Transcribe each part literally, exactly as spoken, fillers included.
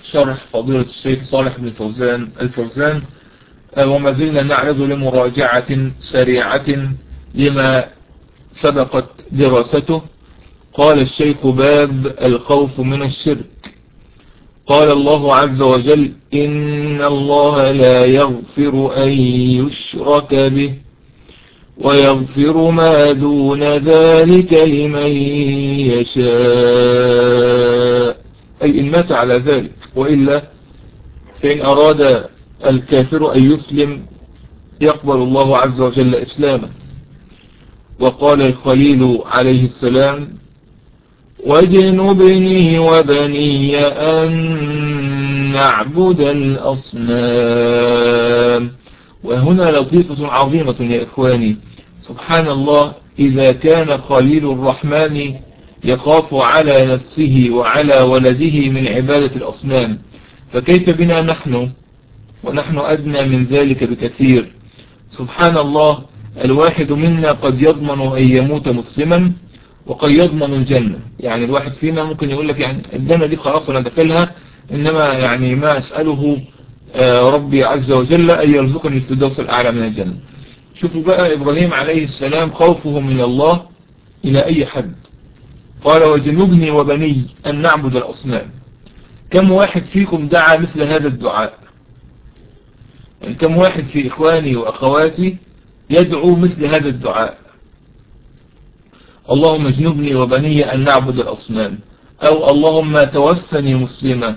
شرح فضيلة الشيخ صالح بن فوزان الفوزان. وما زلنا نعرض لمراجعة سريعة لما سبقت دراسته. قال الشيخ: باب الخوف من الشرك. قال الله عز وجل: إن الله لا يغفر أن يشرك به ويغفر ما دون ذلك لمن يشاء، أي إن مات على ذلك، وإلا فإن أراد الكافر أن يسلم يقبل الله عز وجل إسلامه. وقال الخليل عليه السلام: واجنبني وبني أن نعبد الأصنام. وهنا لطيفة عظيمة يا إخواني. سبحان الله، إذا كان خليل الرحمن يخاف على نفسه وعلى ولده من عبادة الأصنام، فكيف بنا نحن ونحن أدنى من ذلك بكثير. سبحان الله، الواحد منا قد يضمن أن يموت مسلما وقد يضمن الجنة. يعني الواحد فينا ممكن يقول لك يعني الجنة دي خلاص أنا داخلها، إنما يعني ما أسأله ربي عز وجل أن يرزقني الفردوس الأعلى من الجنة. شوفوا بقى إبراهيم عليه السلام خوفه من الله إلى أي حد. قال: وجنبني وبني أن نعبد الأصنام. كم واحد فيكم دعا مثل هذا الدعاء؟ يعني كم واحد في إخواني وأخواتي يدعو مثل هذا الدعاء؟ اللهم اجنبني وبني أن نعبد الأصنام، أو اللهم توفني مسلما.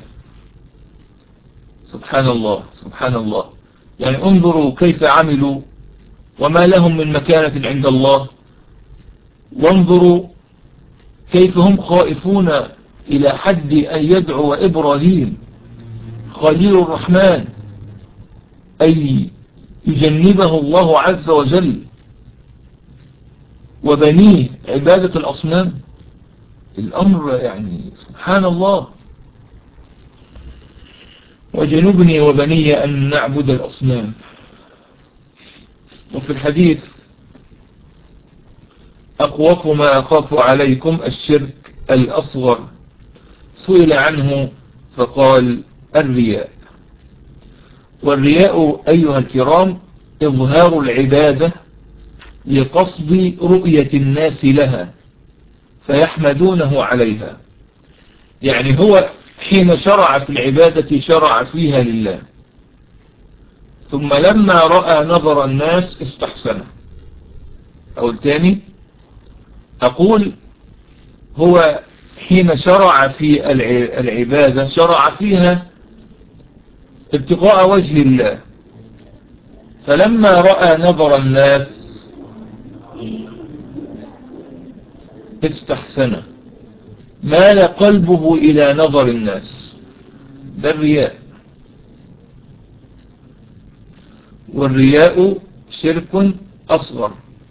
سبحان الله سبحان الله. يعني انظروا كيف عملوا وما لهم من مكانة عند الله، وانظروا كيف هم خائفون إلى حد أن يدعو إبراهيم خليل الرحمن أي يجنبه الله عز وجل وبنيه عبادة الأصنام. الأمر يعني سبحان الله. وجنبني وبني أن نعبد الأصنام. وفي الحديث: أخوف ما أخاف عليكم الشرك الأصغر. سئل عنه فقال: الرياء. والرياء أيها الكرام إظهار العبادة لقصد رؤية الناس لها فيحمدونه عليها. يعني هو حين شرع في العبادة شرع فيها لله، ثم لما رأى نظر الناس استحسنه. أو الثاني أقول هو حين شرع في العبادة شرع فيها ابتغاء وجه الله، فلما رأى نظر الناس استحسنه، مال قلبه إلى نظر الناس. ده الرياء. والرياء شرك أصغر.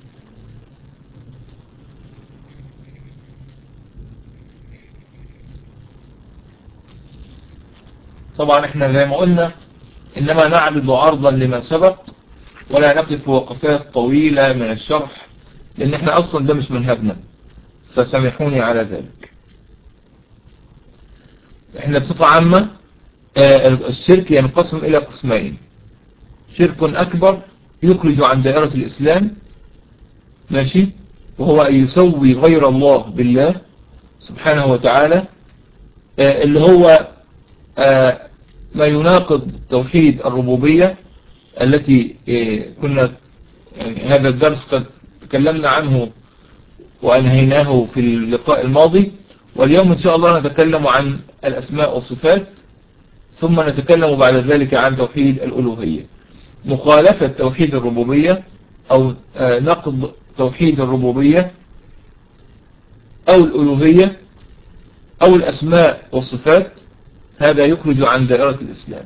طبعا احنا زي ما قلنا إنما نعرض عرضا لما سبق ولا نقف وقفات طويلة من الشرح، لأن احنا أصلا ده مش منهجنا، فسامحوني على ذلك. احنا بصفة عامة الشرك ينقسم إلى قسمين: شرك أكبر يخرج عن دائرة الإسلام، ماشي، وهو أن يسوي غير الله بالله سبحانه وتعالى، اللي هو ما يناقض توحيد الربوبية التي كنا يعني هذا الدرس قد تكلمنا عنه وأنهيناه في اللقاء الماضي. واليوم إن شاء الله نتكلم عن الأسماء والصفات، ثم نتكلم بعد ذلك عن توحيد الألوهية. مخالفة توحيد الربوبية أو نقض توحيد الربوبية أو الألوهية أو الأسماء والصفات هذا يخرج عن دائرة الإسلام.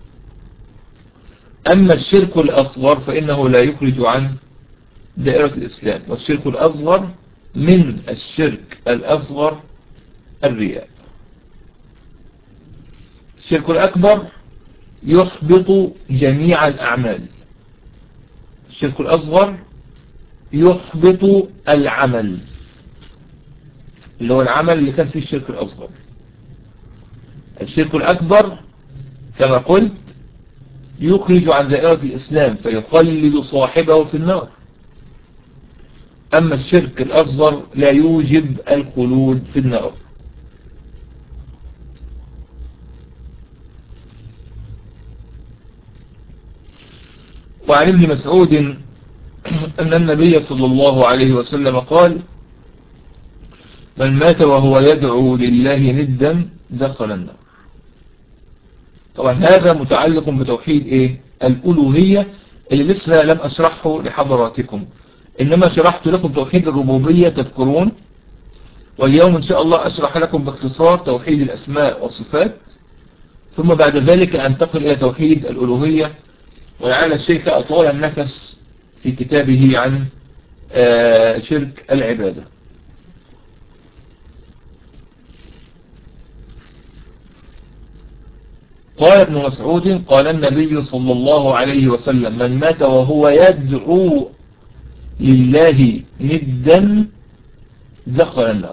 أما الشرك الأصغر فإنه لا يخرج عن دائرة الإسلام. والشرك الأصغر من الشرك الأصغر الرياء. الشرك الأكبر يحبط جميع الأعمال. الشرك الأصغر يحبط العمل، اللي هو العمل اللي كان فيه الشرك الأصغر. الشرك الأكبر كما قلت يخرج عن دائرة الإسلام فيخلد صاحبه في النار. أما الشرك الأصغر لا يوجب الخلود في النار. وعن ابن مسعود أن النبي صلى الله عليه وسلم قال: من مات وهو يدعو لله ندا دخل النار. طبعا هذا متعلق بتوحيد ايه الألوهية اللي لسه لم أشرحه لحضراتكم، إنما شرحت لكم توحيد الربوبية تذكرون، واليوم إن شاء الله أشرح لكم باختصار توحيد الأسماء والصفات، ثم بعد ذلك أنتقل إلى توحيد الألوهية. ولعل الشيخ أطول النفس في كتابه عن شرك العبادة. قال ابن مسعود: قال النبي صلى الله عليه وسلم: من مات وهو يدعو لله ندا دخل النار.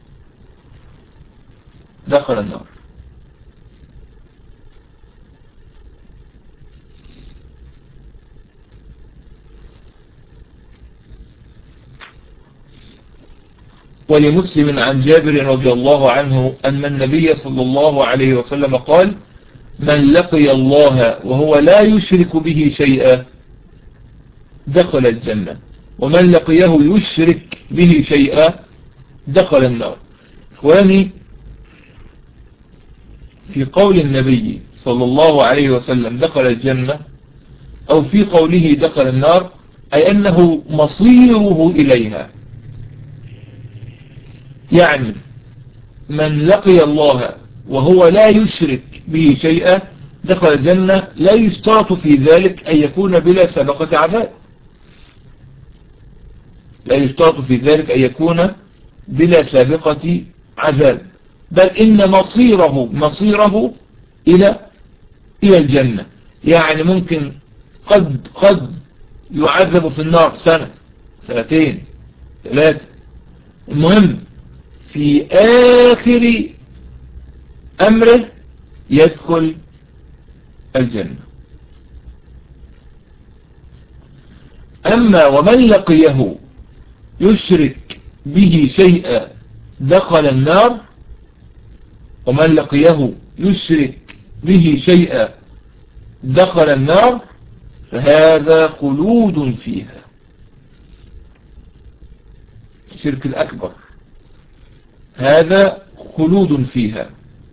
دخل النار. ولمسلم عن جابر رضي الله عنه أن النبي صلى الله عليه وسلم قال: من لقي الله وهو لا يشرك به شيئا دخل الجنة، ومن لقيه يشرك به شيئا دخل النار. إخواني، في قول النبي صلى الله عليه وسلم دخل الجنة، أو في قوله دخل النار، أي أنه مصيره إليها. يعني من لقي الله وهو لا يشرك به شيئا دخل الجنة، لا يشترط في ذلك أن يكون بلا سابقة عذاب. لا يشترط في ذلك أن يكون بلا سابقة عذاب، بل إن مصيره مصيره إلى إلى الجنة. يعني ممكن قد قد يعذب في النار سنة، سنتين، ثلاثة، المهم في آخر أمره يدخل الجنة. أما ومن لقيه يشرك به شيئا دخل النار، ومن لقيه يشرك به شيئا دخل النار، فهذا خلود فيها. الشرك الأكبر هذا خلود فيها.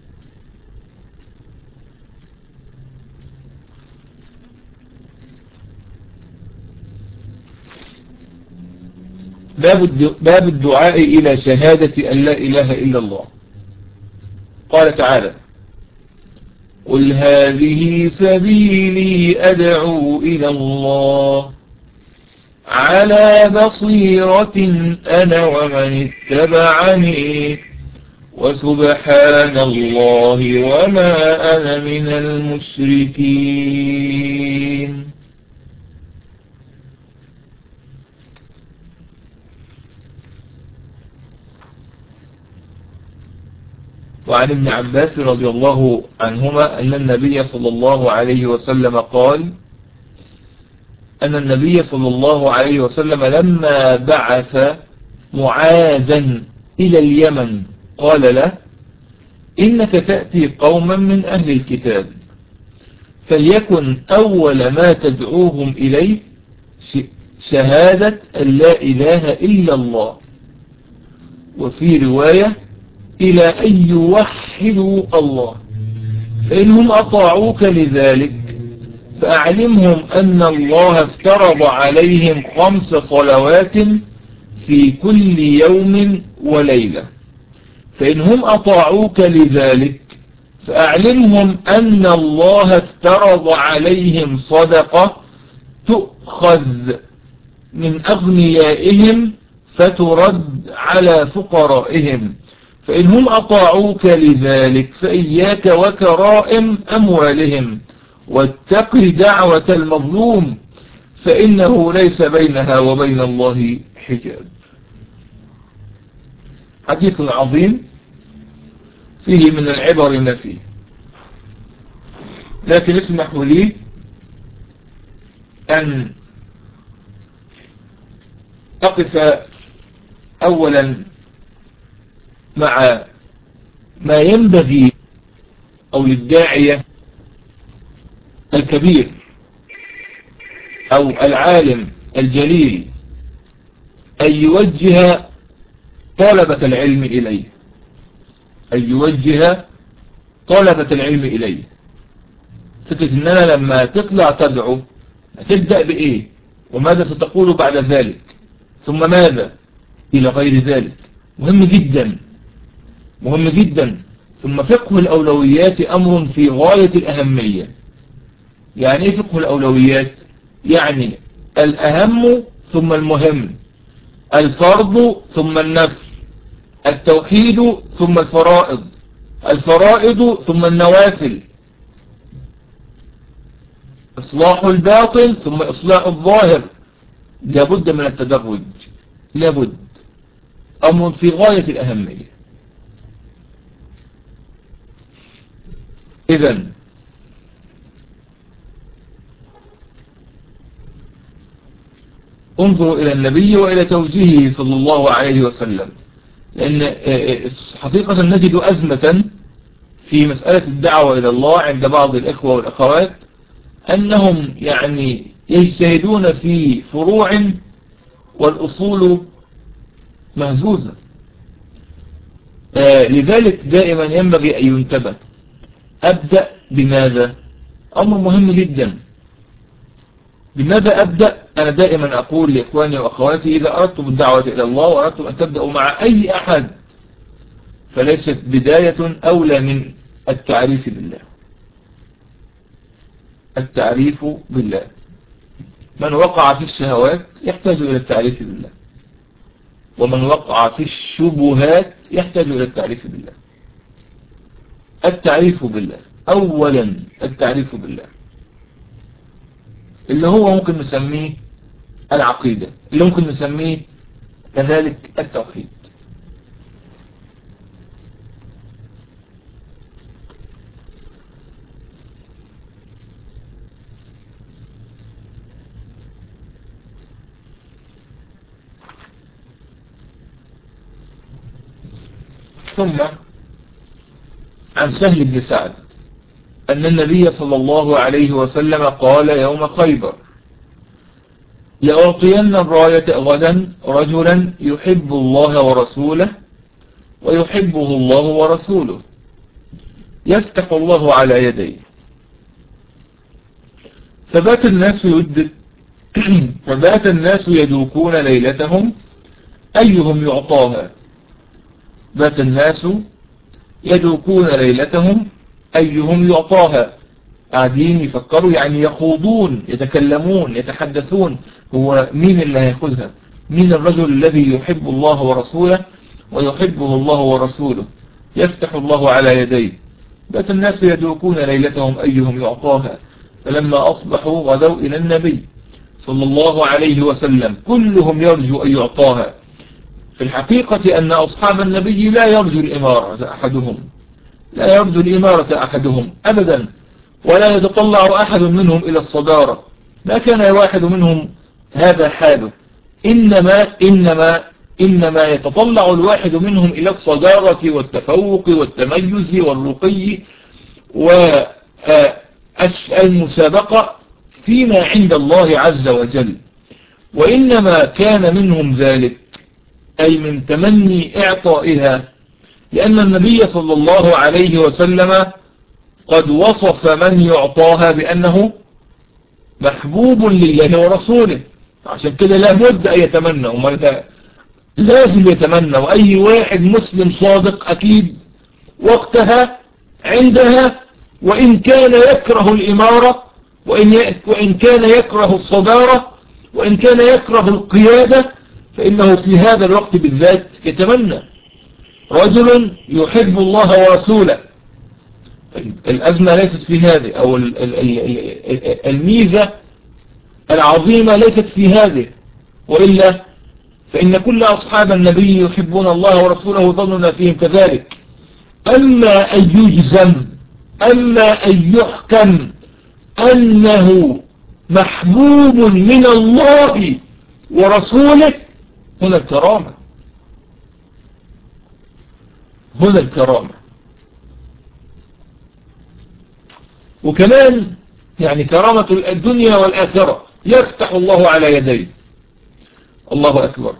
باب الدعاء إلى شهادة أن لا إله إلا الله. قال تعالى: قل هذه سبيلي أدعو إلى الله على بصيرة أنا ومن اتبعني وسبحان الله وما أنا من المشركين. وعن ابن عباس رضي الله عنهما أن النبي صلى الله عليه وسلم قال: أن النبي صلى الله عليه وسلم لما بعث معاذا إلى اليمن قال له: إنك تأتي قوما من أهل الكتاب، فليكن أول ما تدعوهم إليه شهادة أن لا إله إلا الله، وفي رواية إلى أن يوحدوا الله، فإنهم أطاعوك لذلك فأعلمهم أن الله افترض عليهم خمس صلوات في كل يوم وليلة، فإنهم أطاعوك لذلك فأعلمهم أن الله افترض عليهم صدقة تؤخذ من أغنيائهم فترد على فقرائهم، فإنهم أطاعوك لذلك فإياك وكرائم أموالهم، واتق دعوة المظلوم فإنه ليس بينها وبين الله حجاب. حديث عظيم فيه من العبر ما فيه. لكن اسمحوا لي أن أقف أولا مع ما ينبغي أو للداعية الكبير أو العالم الجليل أن يوجه طلبة العلم إليه، أن يوجه طلبة العلم إليه. فكرة أننا لما تطلع تدعو هتبدأ بإيه وماذا ستقول بعد ذلك ثم ماذا إلى غير ذلك، مهم جدا مهم جدا. ثم فقه الأولويات أمر في غاية الأهمية. يعني إيه فقه الأولويات؟ يعني الأهم ثم المهم، الفرض ثم النفل، التوحيد ثم الفرائض، الفرائض ثم النوافل، إصلاح الباطن ثم إصلاح الظاهر. لابد من التدرج، لابد، أمر في غاية الأهمية. إذن انظروا إلى النبي وإلى توجيهه صلى الله عليه وسلم، لأن حقيقة نجد أزمة في مسألة الدعوة إلى الله عند بعض الإخوة والأخوات، أنهم يعني يجتهدون في فروع والأصول مهزوزة. آه لذلك دائما ينبغي أن ينتبه. أبدأ بماذا؟ أمر مهم جدا. بماذا أبدأ؟ أنا دائما أقول لإخواني وأخواتي إذا أردتم الدعوة إلى الله وأردتم أن تبدأوا مع أي أحد فليست بداية أولى من التعريف بالله. التعريف بالله. من وقع في الشهوات يحتاج إلى التعريف بالله، ومن وقع في الشبهات يحتاج إلى التعريف بالله. التعريف بالله أولا، التعريف بالله اللي هو ممكن نسميه العقيدة، اللي ممكن نسميه كذلك التوحيد. ثم عن سهل بن سعد أن النبي صلى الله عليه وسلم قال يوم خيبر: لأعطين الراية غدا رجلا يحب الله ورسوله ويحبه الله ورسوله يفتح الله على يديه. فبات الناس يد فبات الناس يدوكون ليلتهم أيهم يعطاها. بات الناس يدوكون ليلتهم أيهم يعطاها، قاعدين يفكروا، يعني يخوضون، يتكلمون، يتحدثون، هو مين اللي هياخدها، مين الرجل الذي يحب الله ورسوله ويحبه الله ورسوله يفتح الله على يديه. بات الناس يدوكون ليلتهم أيهم يعطاها، فلما أصبحوا غدوا إلى النبي صلى الله عليه وسلم كلهم يرجو أن يعطاها. في الحقيقة أن أصحاب النبي لا يرجو الإمارة أحدهم، لا يرجو الإمارة أحدهم أبدا، ولا يتطلع أحد منهم إلى الصدارة، ما كان واحد منهم هذا حاله، إنما إنما إنما يتطلع الواحد منهم إلى الصدارة والتفوق والتميز والرقي والمسابقة فيما عند الله عز وجل. وإنما كان منهم ذلك أي من تمني إعطائها، لأن النبي صلى الله عليه وسلم قد وصف من يعطاها بأنه محبوب لله ورسوله، عشان كده لا بد أن يتمنى، وما لازم يتمنى. وأي واحد مسلم صادق أكيد وقتها عندها، وإن كان يكره الإمارة، وإن, وإن كان يكره الصدارة، وإن كان يكره القيادة، فإنه في هذا الوقت بالذات يتمنى. رجل يحب الله ورسوله، الأزمة ليست في هذه، أو الميزة العظيمة ليست في هذه، وإلا فإن كل أصحاب النبي يحبون الله ورسوله ظننا فيهم كذلك. أما أن يجزم، أما أن يحكم أنه محبوب من الله ورسوله، هنا الكرامة، هنا الكرامة. وكمان يعني كرامة الدنيا والآخرة يفتح الله على يديه. الله أكبر.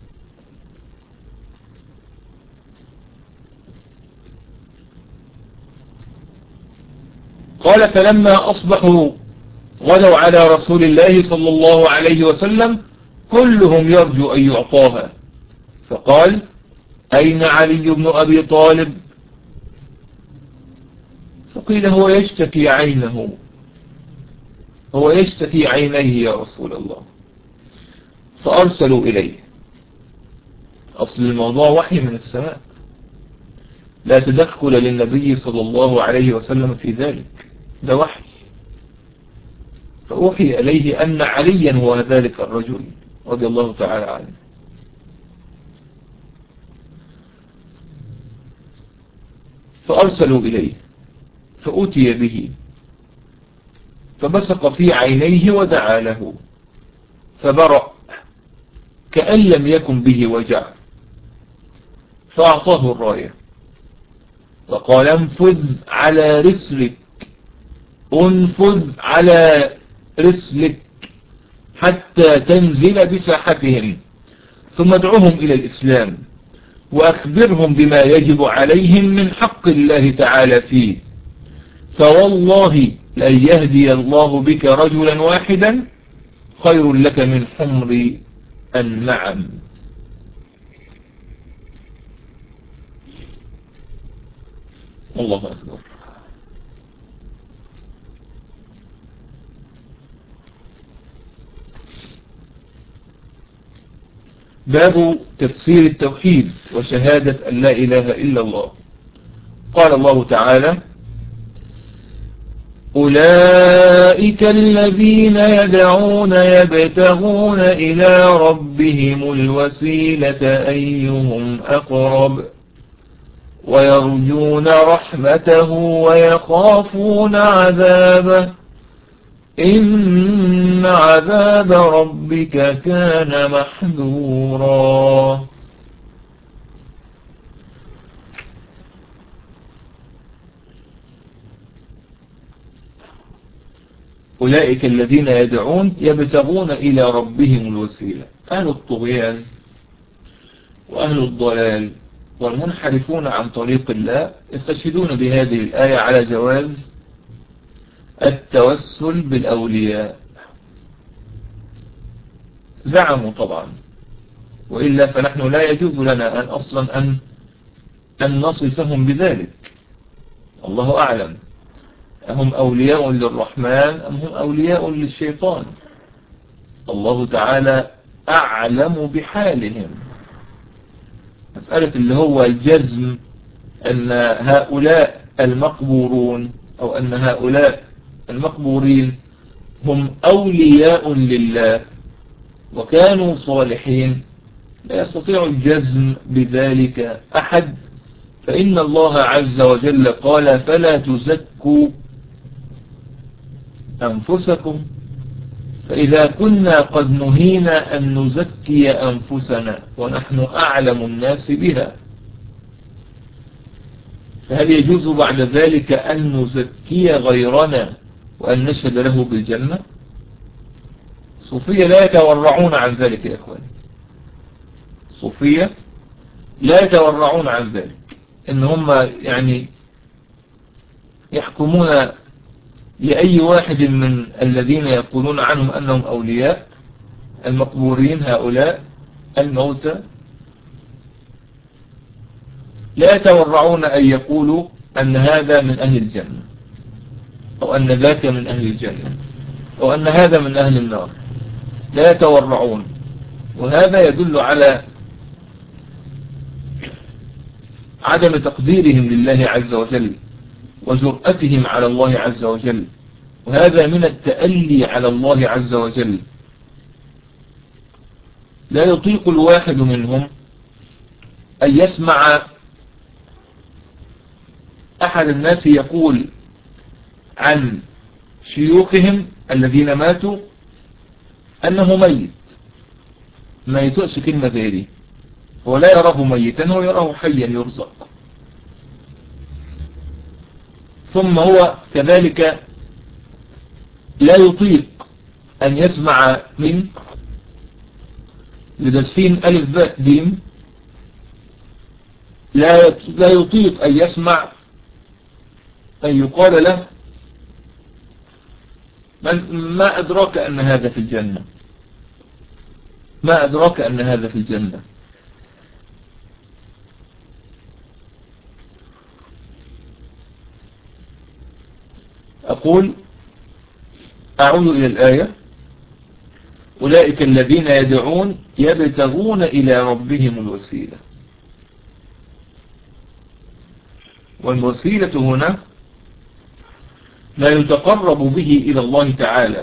قال فلما أصبحوا غدوا على رسول الله صلى الله عليه وسلم كلهم يرجو أن يعطاها، فقال أين علي بن أبي طالب؟ فقيل هو يشتكي عينه، هو يشتكي عينيه يا رسول الله. فأرسلوا إليه. أصل الموضوع وحي من السماء، لا تدخل للنبي صلى الله عليه وسلم في ذلك، ده وحي. فأوحي إليه أن عليا هو ذلك الرجل رضي الله تعالى عنه. فأرسلوا إليه فأتي به فبصق في عينيه ودعا له فبرأ كأن لم يكن به وجع، فأعطاه الراية وقال انفذ على رسلك، انفذ على رسلك حتى تنزل بساحتهم، ثم ادعوهم إلى الإسلام وأخبرهم بما يجب عليهم من حق الله تعالى فيه، فوالله لن يهدي الله بك رجلا واحدا خير لك من حمر النعم. الله أكبر. باب تفسير التوحيد وشهادة أن لا إله إلا الله. قال الله تعالى أولئك الذين يدعون يبتغون إلى ربهم الوسيلة أيهم أقرب ويرجون رحمته ويخافون عذابه إن عذاب ربك كان محذورا. أولئك الذين يدعون يبتغون إلى ربهم الوسيلة، أهل الطغيان وأهل الضلال والمنحرفون عن طريق الله يستشهدون بهذه الآية على جواز التوسل بالأولياء. زعموا طبعا، وإلا فنحن لا يجوز لنا أن أصلا أن, أن نصفهم بذلك. الله أعلم هم أولياء للرحمن أم هم أولياء للشيطان، الله تعالى أعلم بحالهم. مسألة اللي هو الجزم أن هؤلاء المقبورون أو أن هؤلاء المقبورين هم أولياء لله وكانوا صالحين، لا يستطيع الجزم بذلك أحد، فإن الله عز وجل قال فلا تزكوا أنفسكم، فإذا كنا قد نهينا أن نزكي أنفسنا ونحن أعلم الناس بها، فهل يجوز بعد ذلك أن نزكي غيرنا وأن نشهد له بالجنة؟ صوفية لا يتورعون عن ذلك يا أخواني، صوفية لا يتورعون عن ذلك، إن هم يعني يحكمون لأي واحد من الذين يقولون عنهم أنهم أولياء المقبورين هؤلاء الموتى، لا يتورعون أن يقولوا أن هذا من أهل الجنة أو أن ذاك من أهل الجنة أو أن هذا من أهل النار، لا يتورعون. وهذا يدل على عدم تقديرهم لله عز وجل وجرأتهم على الله عز وجل، وهذا من التألي على الله عز وجل. لا يطيق الواحد منهم أن يسمع أحد الناس يقول عن شيوخهم الذين ماتوا أنه ميت. ما يتقش كلمة زي دي، هو لا يراه ميتا، هو يراه حيا يرزق. ثم هو كذلك لا يطيق أن يسمع من لدرسين ألف باء دين، لا لا يطيق أن يسمع أن يقال له من ما أدراك أن هذا في الجنة، ما أدراك أن هذا في الجنة. أقول أعود إلى الآية: أولئك الذين يدعون يبتغون إلى ربهم الوسيلة. والوسيلة هنا ما يتقرب به إلى الله تعالى،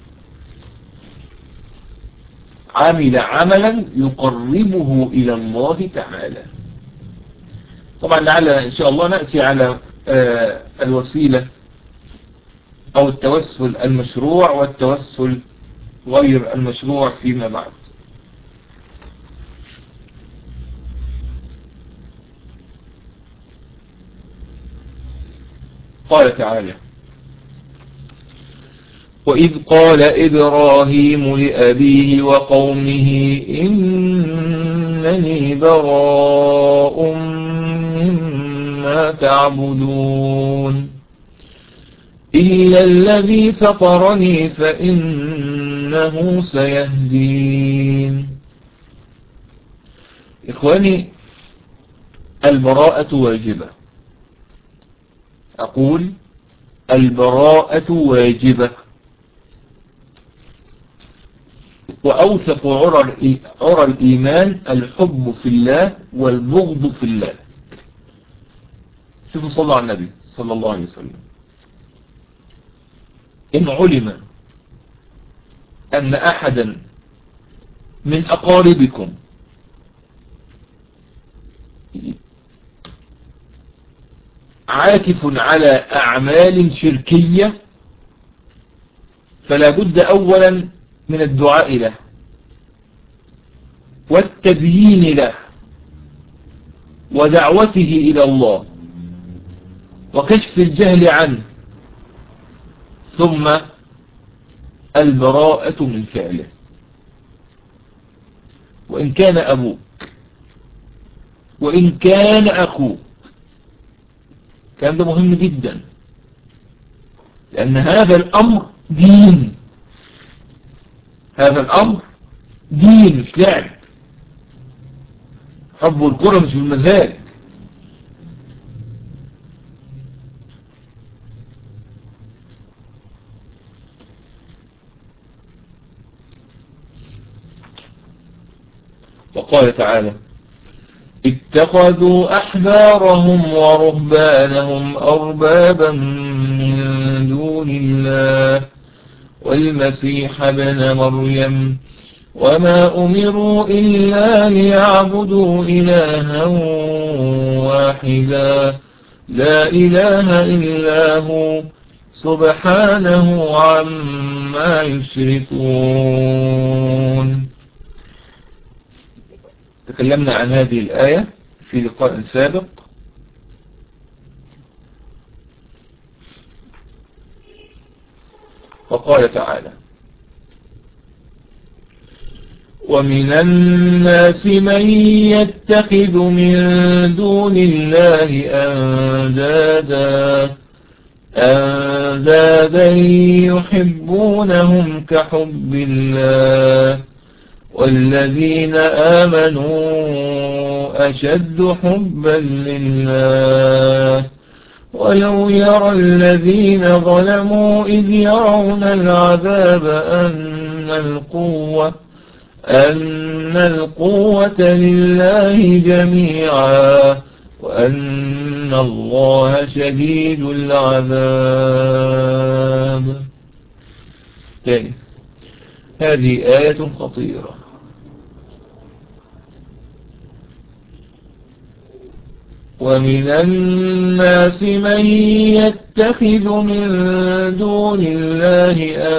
عمل عملا يقربه إلى الله تعالى. طبعا لعلنا إن شاء الله نأتي على آه الوسيلة أو التوسل المشروع والتوسل غير المشروع فيما بعد. قال تعالى: وإذ قال إبراهيم لأبيه وقومه إنني براء مما تعبدون إلا الذي فطرني فإنه سيهدين. إخواني، البراءة واجبة. أقول البراءة واجبة، وأوثق عرى عرى الإيمان الحب في الله والبغض في الله. شوفوا صلوا على النبي صلى الله عليه وسلم. إن علم أن أحدا من أقاربكم عاكف على أعمال شركية فلا بد أولا من الدعاء له والتبيين له ودعوته إلى الله وكشف الجهل عنه، ثم البراءة من فعله. وإن كان أبوك وإن كان أخوك، كان ده مهم جدا، لأن هذا الأمر دين، هذا الأمر دين مش لعب. حب الكرة مش بالمزاج. وقال تعالى: اتخذوا أحبارهم ورهبانهم أربابا من دون الله والمسيح ابن مريم وما أمروا إلا ليعبدوا إلها واحدا لا إله إلا هو سبحانه عما يشركون. تكلمنا عن هذه الآية في لقاء سابق، وقال تعالى: ومن الناس من يتخذ من دون الله أندادا أندادا يحبونهم كحب الله والذين آمنوا أشد حبا لله ولو يرى الذين ظلموا إذ يرون العذاب أن القوة أن القوة لله جميعا وأن الله شديد العذاب. تاني، هذه آية خطيرة. ومن الناس من يتخذ من دون الله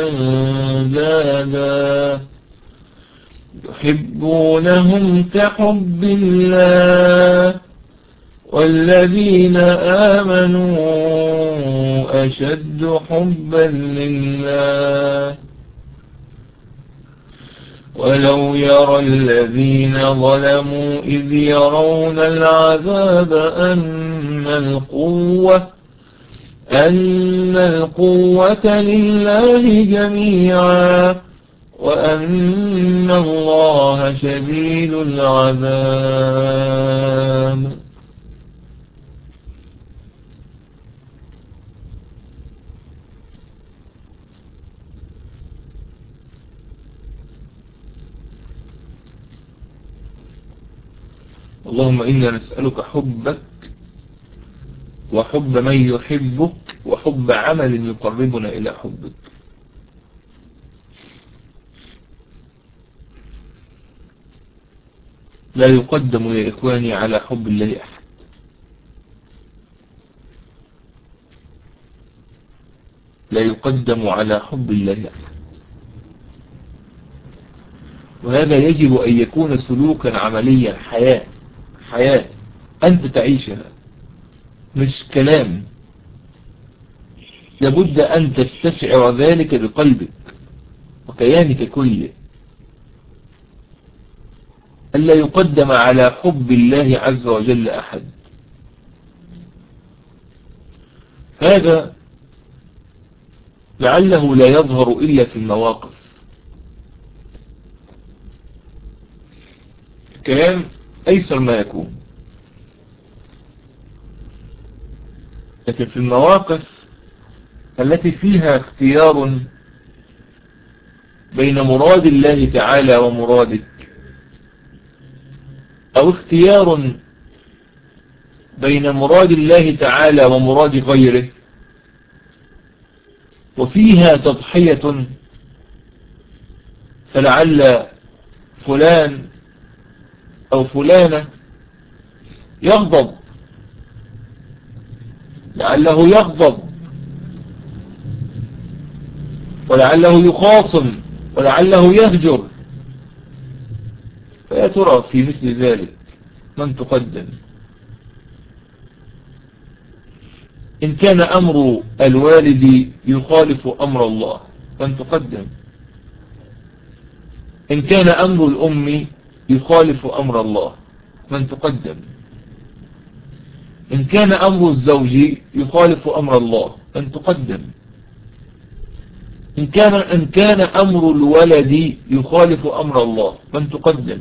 أندادا يحبونهم كحب الله والذين آمنوا أشد حبا لله ولو يرى الذين ظلموا إذ يرون العذاب أن القوة أن القوة لله جميعا وأن الله شديد العذاب. اللهم إنا نسألك حبك وحب من يحبك وحب عمل يقربنا إلى حبك. لا يقدم يا إخواني على حب الله أحد. لا يقدم على حب الله أحد، وهذا يجب أن يكون سلوكا عمليا، حياة حياة أنت تعيشها مش كلام. لابد أن تستشعر ذلك بقلبك وكيانك كله، ألا يقدم على حب الله عز وجل أحد. هذا لعله لا يظهر إلا في المواقف. الكلام أيسر ما يكون، لكن في المواقف التي فيها اختيار بين مراد الله تعالى ومرادك، أو اختيار بين مراد الله تعالى ومراد غيره، وفيها تضحية، فلعل فلان أو فلانة يغضب، لعله يغضب، ولعله يخاصم، ولعله يهجر. فيا ترى في مثل ذلك من تقدم؟ إن كان أمر الوالد يخالف أمر الله من تقدم؟ إن كان أمر الأم يخالف أمر الله من تقدم؟ إن كان أمر الزوج يخالف أمر الله من تقدم؟ إن كان, إن كان أمر الولد يخالف أمر الله من تقدم؟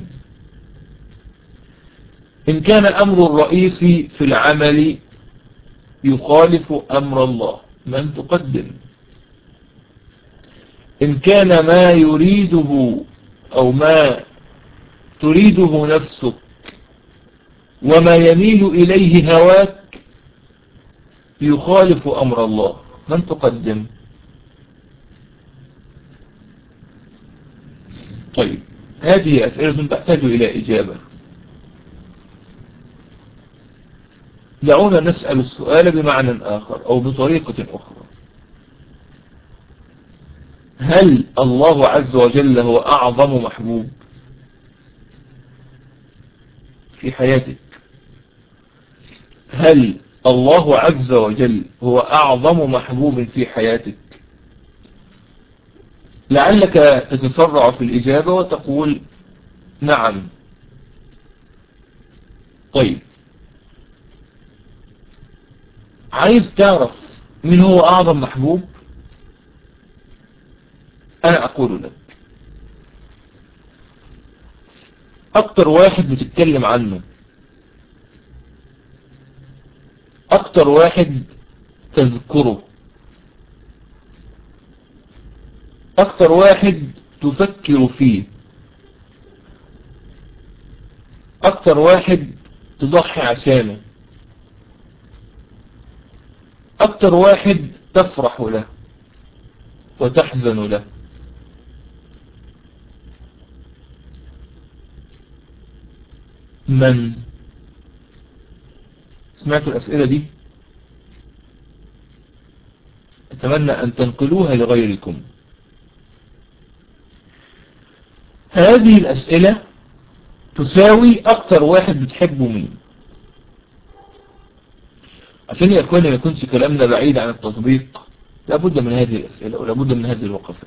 إن كان أمر الرئيس في العمل يخالف أمر الله من تقدم؟ إن كان ما يريده أو ما تريده نفسك وما يميل إليه هواك يخالف أمر الله من تقدم؟ طيب، هذه أسئلة تحتاج إلى إجابة. دعونا نسأل السؤال بمعنى آخر أو بطريقة أخرى. هل الله عز وجل هو أعظم محبوب في حياتك؟ هل الله عز وجل هو أعظم محبوب في حياتك؟ لعلك تتسرع في الإجابة وتقول نعم. طيب، عايز تعرف من هو أعظم محبوب؟ أنا أقول لك، أكتر واحد بتتكلم عنه، أكتر واحد تذكره، أكتر واحد تفكر فيه، أكتر واحد تضحي عشانه، أكتر واحد تفرح له وتحزن له. من؟ سمعتوا الأسئلة دي؟ أتمنى أن تنقلوها لغيركم. هذه الأسئلة تساوي أكتر واحد بتحبه مين. عشان يا أخواني ما يكونش كلامنا بعيد عن التطبيق، لابد من هذه الأسئلة ولابد من هذه الوقفات،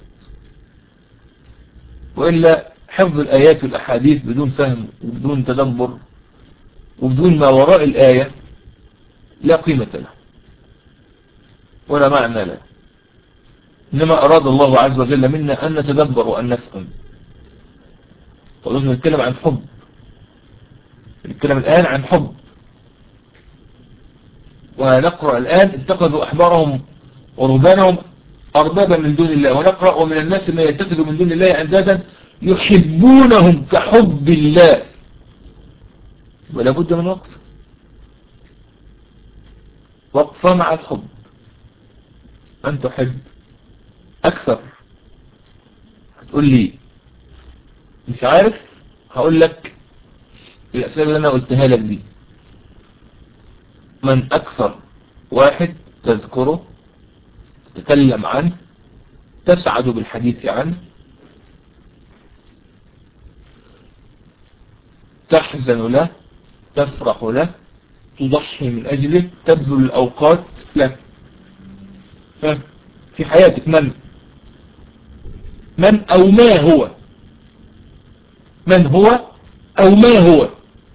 وإلا حفظ الآيات والأحاديث بدون فهم وبدون تدبر وبدون ما وراء الآية لا قيمة له ولا معنى له. إنما أراد الله عز وجل منا أن نتدبر وأن نفهم. ولازم نتكلم عن حب، نتكلم الآن عن حب، ونقرأ الآن اتخذوا أحبارهم ورهبانهم أربابا من دون الله، ونقرأ ومن الناس ما يتخذوا من دون الله أندادا يحبونهم كحب الله. ولا بد من وقف، وقفة مع الحب. أن تحب أكثر. هتقول لي مش عارف، هقول لك الأسئلة اللي أنا قلتها لك دي. من أكثر واحد تذكره، تتكلم عنه، تسعد بالحديث عنه، تحزن له، تفرح له، تضحي من أجله، تبذل الأوقات له في حياتك. من من أو ما هو من هو أو ما هو.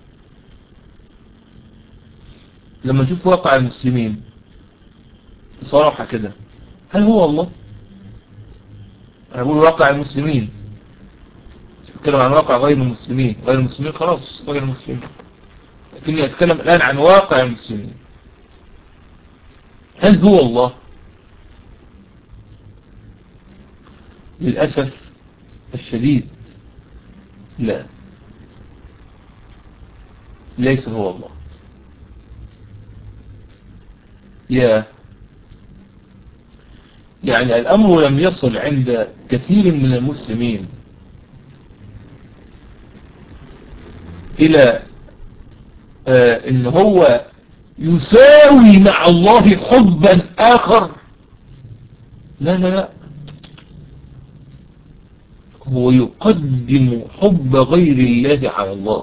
لما نشوف واقع المسلمين بصراحة كده، هل هو الله؟ أنا بقول واقع المسلمين، مش بتكلم عن واقع غير المسلمين. غير المسلمين خلاص غير المسلمين، لكني أتكلم الآن عن واقع المسلمين. هل هو الله؟ للأسف الشديد لا، ليس هو الله. يا يعني الأمر لم يصل عند كثير من المسلمين إلى آه إن هو يساوي مع الله حبا آخر. لا لا لا، هو يقدم حب غير الله على الله.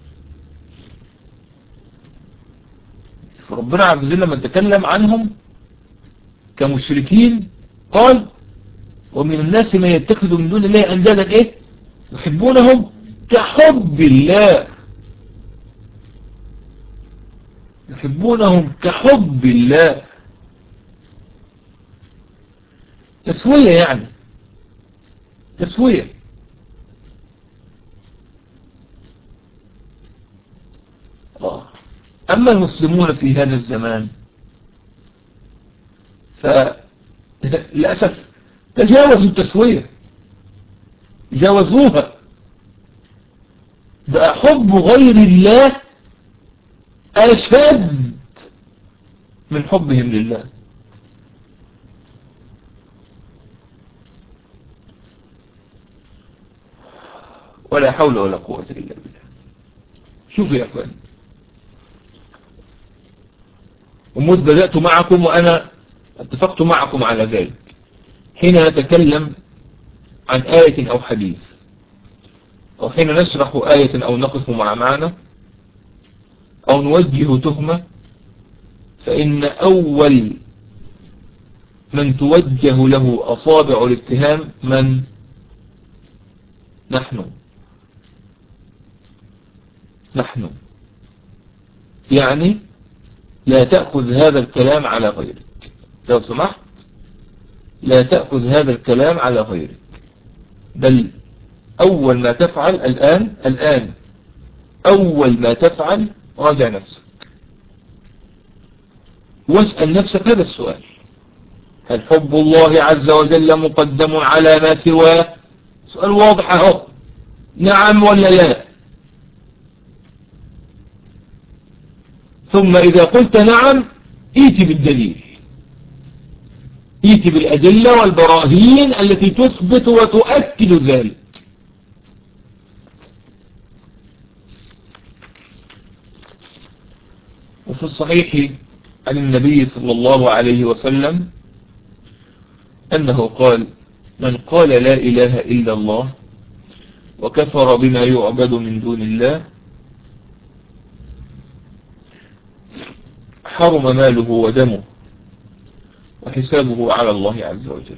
فربنا عز وجل لما تكلم عنهم كمشركين قال ومن الناس من يتخذ من دون الله أندادا إيه يحبونهم كحب الله. يحبونهم كحب الله، تسوية يعني، تسوية. آه. أما المسلمون في هذا الزمان فللأسف تجاوزوا التسوية، جاوزوها. بقى حب غير الله أشد من حبهم لله. ولا حول ولا قوة إلا بالله. شوفوا يا أخوان، ومذ بدأت معكم وأنا اتفقت معكم على ذلك، حين نتكلم عن آية أو حديث، أو حين نشرح آية أو نقف مع معنى أو نوجه تهمة، فإن أول من توجه له أصابع الاتهام من؟ نحن نحن يعني لا تأخذ هذا الكلام على غيرك لو سمحت، لا تأخذ هذا الكلام على غيرك، بل أول ما تفعل الآن الآن أول ما تفعل راجع نفسك واسأل نفسك هذا السؤال: هل حب الله عز وجل مقدم على ما سواه؟ سؤال واضح اهو، نعم ولا لا؟ ثم إذا قلت نعم ائت بالدليل، ائت بالأدلة والبراهين التي تثبت وتؤكد ذلك. وفي في الصحيح عن النبي صلى الله عليه وسلم أنه قال: من قال لا إله إلا الله وكفر بما يعبد من دون الله حرم ماله ودمه وحسابه على الله عز وجل.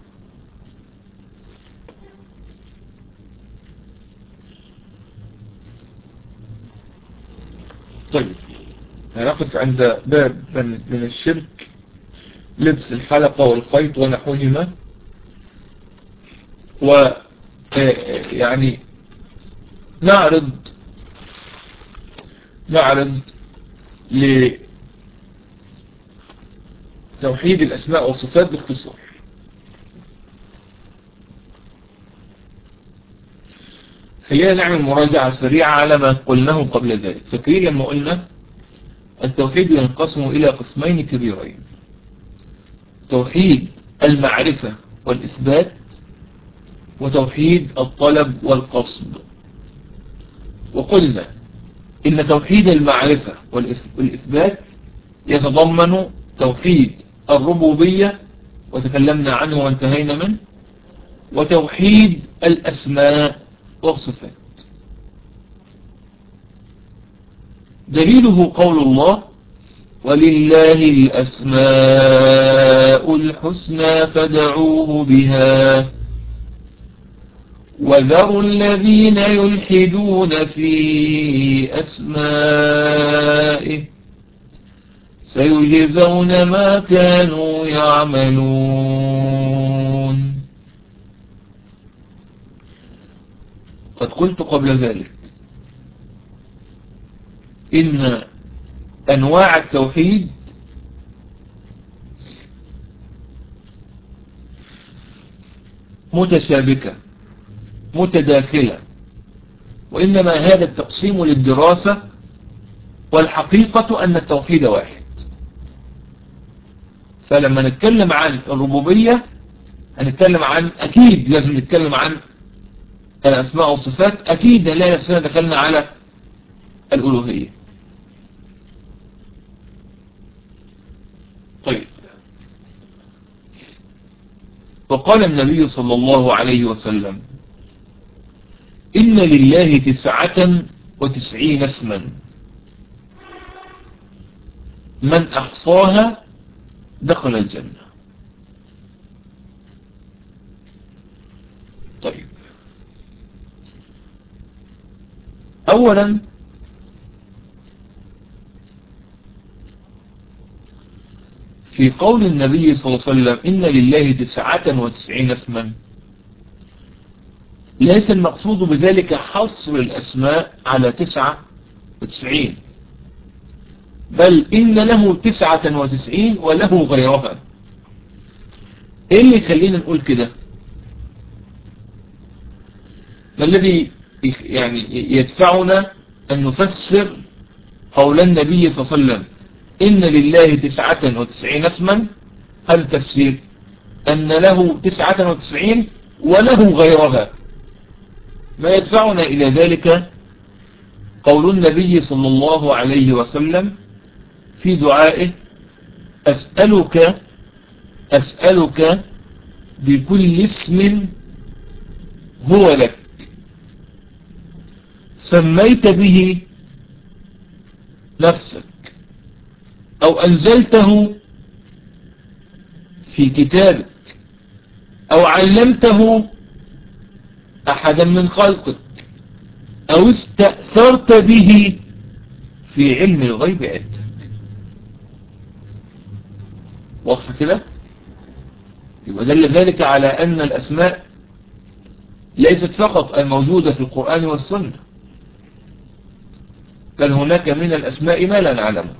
طيب، هنقف عند باب من الشرك لبس الحلقة والخيط ونحوهما، ويعني نعرض نعرض لتوحيد الأسماء والصفات باختصار. خلينا نعمل مراجعة سريعة على ما قلناه قبل ذلك. فاكرين لما قلنا التوحيد ينقسم إلى قسمين كبيرين: توحيد المعرفة والإثبات، وتوحيد الطلب والقصد. وقلنا إن توحيد المعرفة والإثبات يتضمن توحيد الربوبية وتكلمنا عنه وانتهينا منه، وتوحيد الأسماء والصفات. دليله قول الله: ولله الأسماء الحسنى فادعوه بها وذروا الذين يلحدون في أسمائه سيجزون ما كانوا يعملون. قد قلت قبل ذلك إن أنواع التوحيد متشابكة متداخلة، وإنما هذا التقسيم للدراسة، والحقيقة أن التوحيد واحد. فلما نتكلم عن الربوبية هنتكلم عن، أكيد لازم نتكلم عن الأسماء والصفات، أكيد لا نفسنا دخلنا على الألوهية. طيب، وقال النبي صلى الله عليه وسلم: إن لله تسعة وتسعين اسما من أحصاها دخل الجنة. طيب، أولا في قول النبي صلى الله عليه وسلم: إن لله تسعة وتسعين اسما، ليس المقصود بذلك حصر الأسماء على تسعة وتسعين، بل إن له تسعة وتسعين وله غيرها. إيه اللي يخلينا نقول كده؟ ما الذي يعني يدفعنا أن نفسر قول النبي صلى الله عليه وسلم: إن لله تسعة وتسعين اسما؟ هذا التفسير أن له تسعة وتسعين وله غيرها. ما يدفعنا إلى ذلك قول النبي صلى الله عليه وسلم في دعائه: أسألك أسألك بكل اسم هو لك سميت به نفسك أو أنزلته في كتابك أو علمته أحدا من خلقك أو استأثرت به في علم الغيب عندك. واضح كده؟ يبقى دل ذلك على أن الأسماء ليست فقط الموجودة في القرآن والسنة، بل هناك من الأسماء ما لا نعلمه.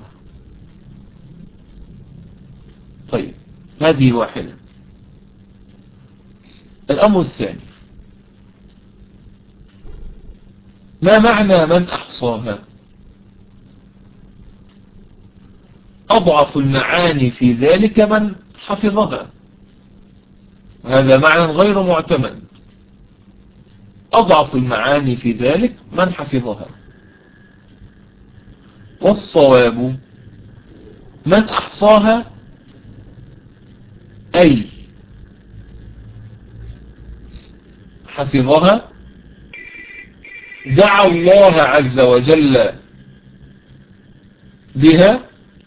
طيب، هذه واحدة. الأمر الثاني: ما معنى من أحصاها؟ أضعف المعاني في ذلك من حفظها، وهذا معنى غير معتمد. أضعف المعاني في ذلك من حفظها، والصواب من أحصاها أي حفظها دعا الله عز وجل بها،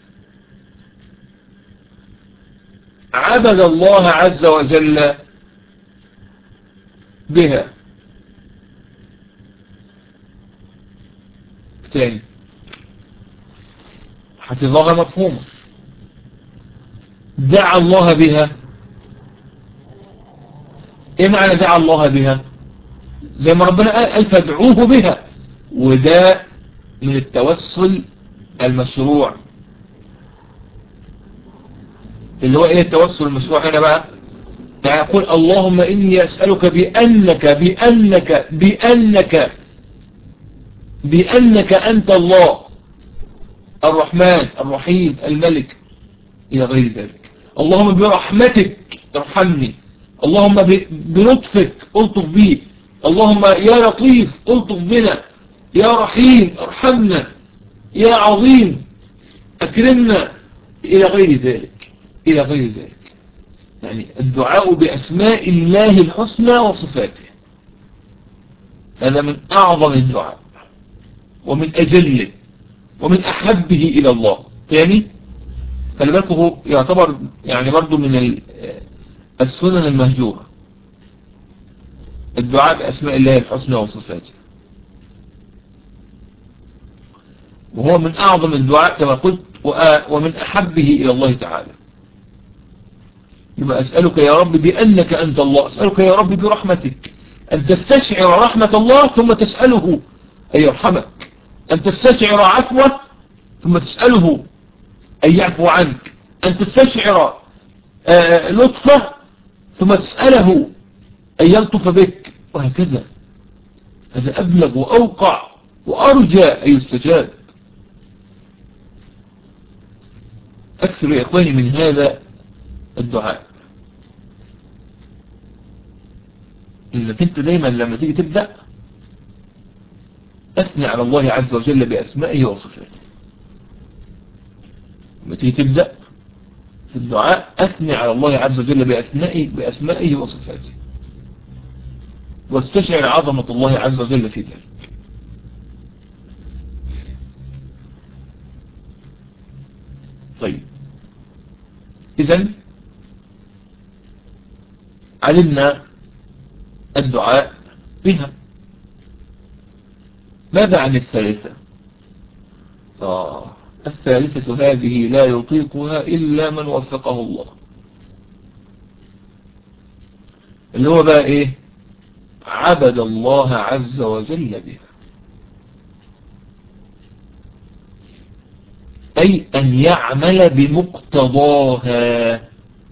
عبد الله عز وجل بها. تاني، حفظها مفهومة، دعا الله بها. ايه معنى دعا الله بها؟ زي ما ربنا قال قال فادعوه بها، وده من التوسل المشروع. اللي هو ايه التوسل المشروع هنا بقى؟ يعني يقول اللهم اني اسألك بأنك بأنك بأنك بأنك أنت الله الرحمن الرحيم الملك إلى غير ذلك. اللهم برحمتك ارحمني، اللهم بلطفك الطف بي، اللهم يا لطيف الطف بنا، يا رحيم ارحمنا، يا عظيم أكرمنا، إلى غير ذلك إلى غير ذلك. يعني الدعاء بأسماء الله الحسنى وصفاته، هذا من أعظم الدعاء ومن أجله ومن أحبه إلى الله. ثاني، خلي بالكم هو يعتبر يعني برضو من السنن المهجورة، الدعاء بأسماء الله الحسنى وصفاته، وهو من أعظم الدعاء كما قلت ومن أحبه إلى الله تعالى. يبقى أسألك يا رب بأنك أنت الله، أسألك يا رب برحمتك، أن تستشعر رحمة الله ثم تسأله أن يرحمك، أن تستشعر عفوه ثم تسأله أن يعفو عنك، أن تستشعر لطفه ثم تسأله أن يلطف بك، وهكذا. هذا أبلغ وأوقع وأرجى أن يستجاب. أكثر يا إخواني من هذا الدعاء، إنك أنت دايما لما تيجي تبدأ أثني على الله عز وجل بأسمائه وصفاته. لما تيجي تبدأ في الدعاء أثني على الله عز وجل بأسمائه, بأسمائه وصفاته، واستشعر عظمة الله عز وجل في ذلك. طيب، إذن علمنا الدعاء بها. ماذا عن الثالثة؟ آه الثالثة هذه لا يطيقها إلا من وفقه الله، اللي هو بقى إيه؟ عبد الله عز وجل بها، أي أن يعمل بمقتضاها.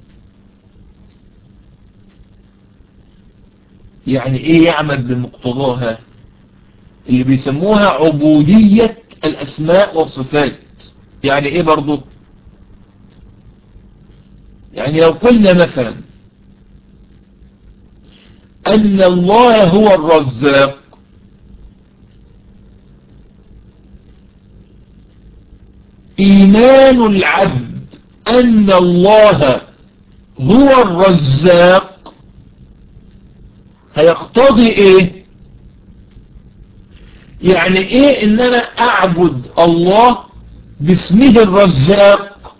يعني إيه يعمل بمقتضاها؟ اللي بيسموها عبودية الأسماء والصفات. يعني إيه برضو؟ يعني لو قلنا مثلا أن الله هو الرزاق، إيمان العبد أن الله هو الرزاق هيقتضي إيه؟ يعني إيه إن أنا أعبد الله باسمه الرزاق؟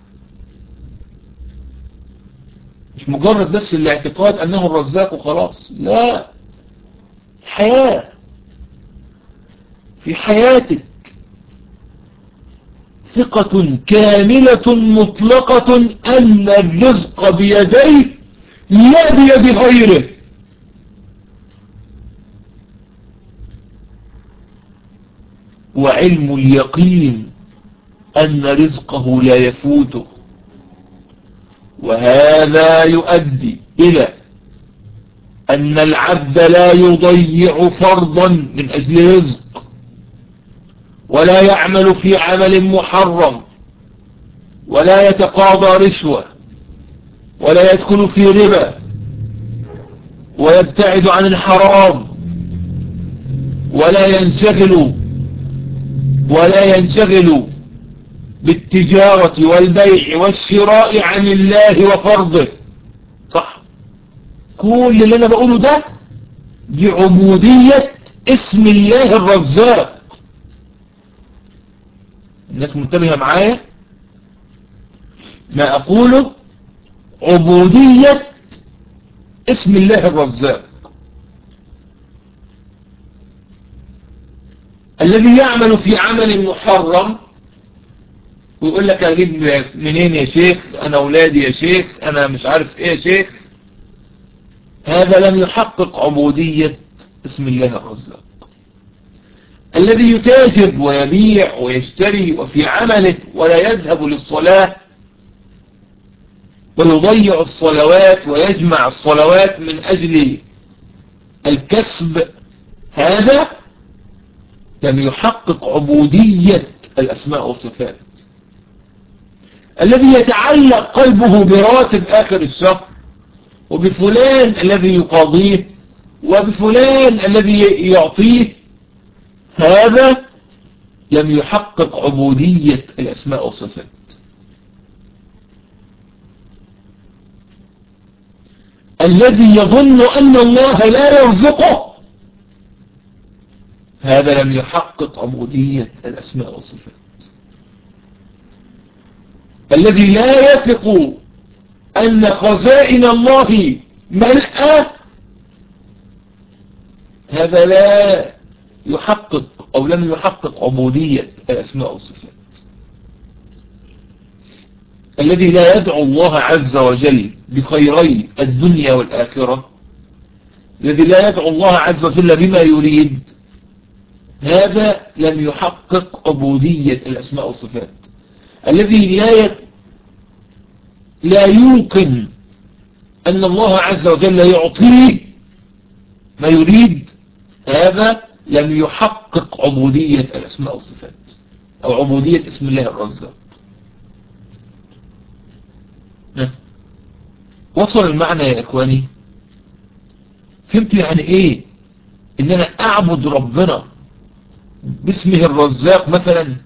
مش مجرد بس الاعتقاد أنه الرزاق وخلاص، لا، حياة في حياتك، ثقة كاملة مطلقة أن الرزق بيديه لا بيد غيره. وعلم اليقين أن رزقه لا يفوته. وهذا يؤدي إلى أن العبد لا يضيع فرضا من أجل رزق، ولا يعمل في عمل محرم، ولا يتقاضى رشوة، ولا يدخل في ربا، ويبتعد عن الحرام، ولا ينشغل ولا ينشغل بالتجارة والبيع والشراء عن الله وفرضه. صح؟ كل اللي أنا بقوله ده دي عبودية اسم الله الرزاق. الناس منتبهة معايا؟ ما أقوله عبودية اسم الله الرزاق. الذي يعمل في عمل محرم ويقول لك أجيب منين يا شيخ، أنا أولادي يا شيخ، أنا مش عارف إيه يا شيخ، هذا لم يحقق عبودية اسم الله الرزاق. الذي يتاجر ويبيع ويشتري وفي عمله ولا يذهب للصلاة ويضيع الصلوات ويجمع الصلوات من أجل الكسب، هذا لم يحقق عبودية الأسماء والصفات. الذي يتعلق قلبه براتب آخر الشهر وبفلان الذي يقاضيه وبفلان الذي يعطيه، هذا لم يحقق عبودية الأسماء والصفات. الذي يظن أن الله لا يرزقه، هذا لم يحقق عبودية الأسماء والصفات. الذي لا يثق أن خزائن الله ملأى، هذا لا يحقق أو لم يحقق عبودية الأسماء والصفات. الذي لا يدعو الله عز وجل بخيري الدنيا والآخرة، الذي لا يدعو الله عز وجل بما يريد، هذا لم يحقق عبودية الأسماء والصفات. الذي لا ي... لا يوقن أن الله عز وجل يعطيه ما يريد، هذا لم يحقق عبودية الأسماء والصفات أو عبودية اسم الله الرزاق. وصل المعنى يا إخواني؟ فهمت يعني إيه إن أنا أعبد ربنا باسمه الرزاق مثلا؟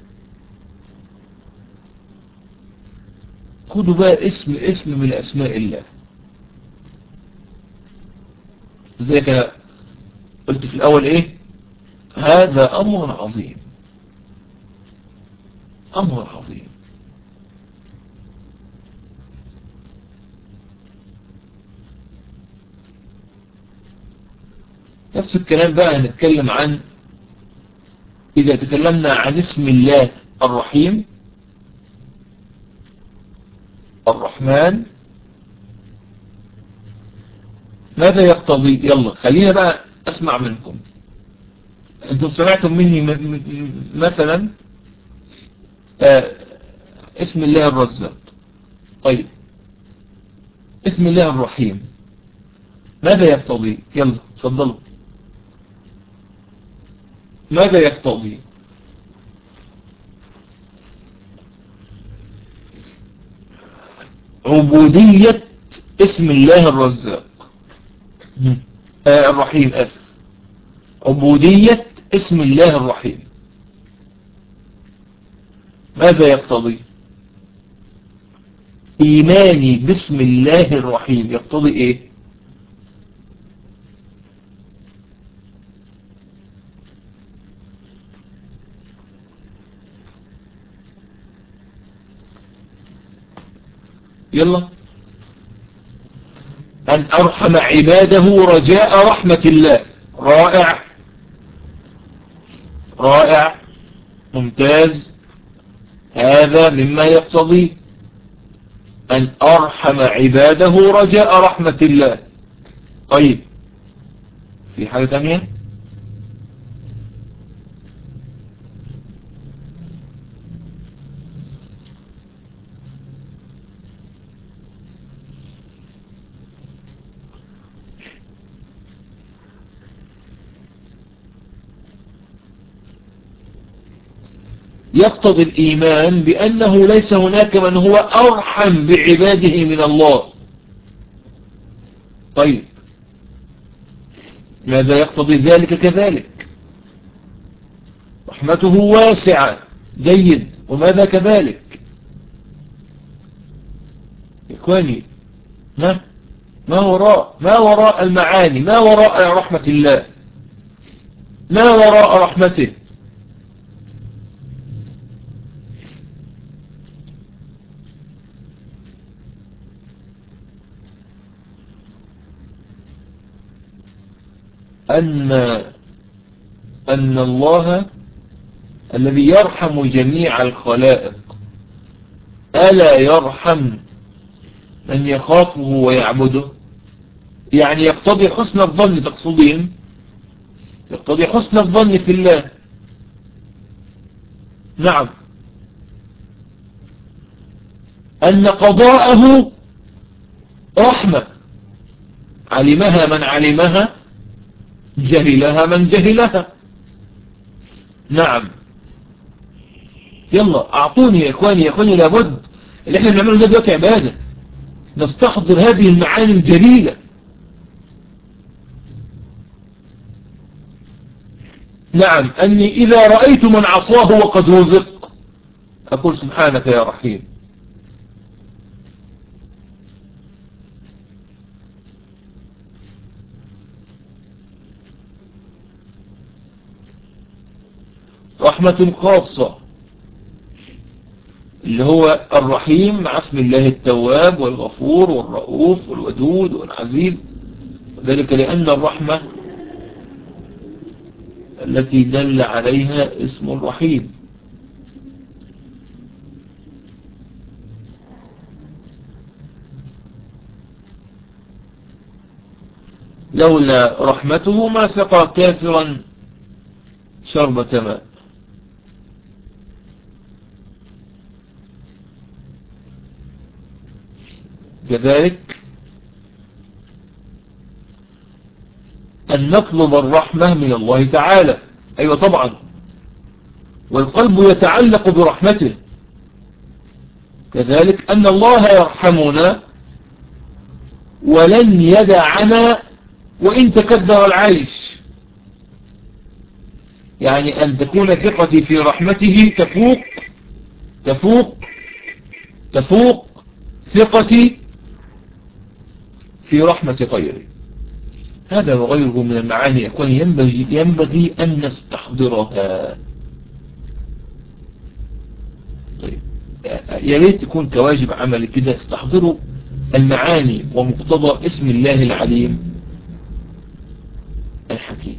خدوا بقى اسم اسم من أسماء الله. لذلك أنا قلت في الأول إيه؟ هذا أمر عظيم، أمر عظيم. نفس الكلام بقى هنتكلم عن، إذا تكلمنا عن اسم الله الرحيم الرحمن، ماذا يقتضي؟ يلا خلينا بقى أسمع منكم. أنتم سمعتم مني مثلا آه اسم الله الرزاق، طيب اسم الله الرحيم ماذا يقتضي؟ يلا تفضلوا. ماذا يقتضي؟ عبودية اسم الله الرزاق آه الرحيم أسف عبودية اسم الله الرحيم ماذا يقتضي؟ إيماني باسم الله الرحيم يقتضي إيه؟ يلا. أن أرحم عباده رجاء رحمة الله. رائع رائع ممتاز. هذا مما يقتضي أن أرحم عباده رجاء رحمة الله. طيب في حاجة تانية؟ يقتضي الإيمان بأنه ليس هناك من هو أرحم بعباده من الله. طيب ماذا يقتضي ذلك؟ كذلك رحمته واسعة، جيد، وماذا كذلك إخواني؟ ما ما وراء ما وراء المعاني، ما وراء رحمة الله، ما وراء رحمته؟ أن أن الله الذي يرحم جميع الخلائق ألا يرحم من يخافه ويعبده؟ يعني يقتضي حسن الظن، تقصدين يقتضي حسن الظن في الله. نعم، أن قضاءه رحمة، علمها من علمها، جهلها من جهلها. نعم. يلا أعطوني يا إخواني، يا إخواني لابد اللي احنا بنعمله ده دلوقتي عبادة، نستحضر هذه المعاني الجليلة. نعم، أني إذا رأيت من عصاه وقد رزق أقول سبحانك يا رحيم. رحمة خاصة اللي هو الرحيم مع اسم الله التواب والغفور والرؤوف والودود والعزيز، ذلك لأن الرحمة التي دل عليها اسم الرحيم. لولا رحمته ما سقى كافرا شربة ماء. كذلك أن نطلب الرحمة من الله تعالى، أيوة طبعا، والقلب يتعلق برحمته. كذلك أن الله يرحمنا ولن يدعنا وإن تكدر العيش، يعني أن تكون ثقتي في رحمته تفوق تفوق تفوق ثقتي في رحمة غيري. هذا وغيره من المعاني يكون ينبغي, ينبغي أن نستحضرها. طيب يا ريت تكون كواجب عملي كده، استحضروا المعاني ومقتضى اسم الله العليم الحكيم.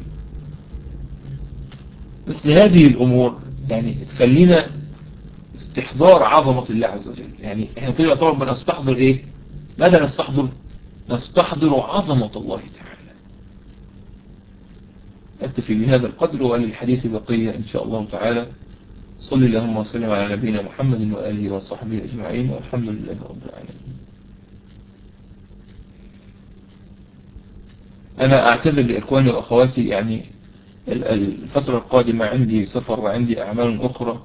مثل هذه الأمور يعني تخلينا استحضار عظمة الله عز وجل. يعني احنا كده يعتبر بنستحضر ايه؟ ماذا نستحضر؟ نستحضر عظمة الله تعالى. أكتفي بهذا القدر، وللحديث بقية إن شاء الله تعالى. صلي اللهم وسلم على نبينا محمد وآله وصحبه أجمعين، والحمد لله رب العالمين. أنا أعتذر لإخواني وأخواتي، يعني الفترة القادمة عندي سفر وعندي أعمال أخرى،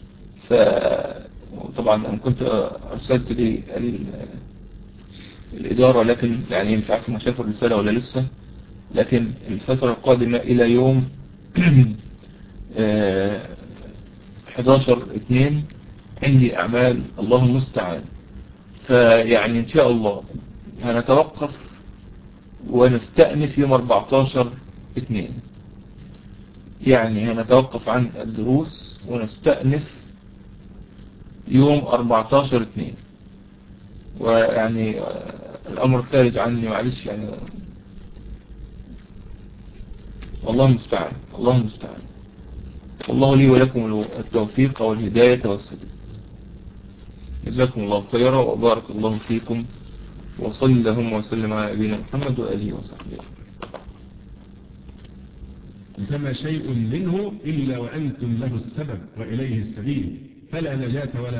فطبعا أنا كنت أرسلت لي الإدارة، لكن يعني مش عارف ما شافوا الرسالة ولا لسه. لكن الفترة القادمة إلى يوم حداشر اثنين عندي أعمال، الله المستعان. فيعني إن شاء الله هنتوقف ونستأنف يوم أربعتاشر اثنين، يعني هنتوقف عن الدروس ونستأنف يوم أربعتاشر اثنين. ويعني الأمر خارج عني، معلش يعني، والله المستعان، الله المستعان. الله لي ولكم التوفيق والهداية والسداد. جزاكم الله خيرا وبارك الله فيكم، وصل اللهم وسلم على نبينا محمد وآله وصحبه. فما شيء منه إلا وأنتم له السبب وإليه السبيل، فلا نجاة ولا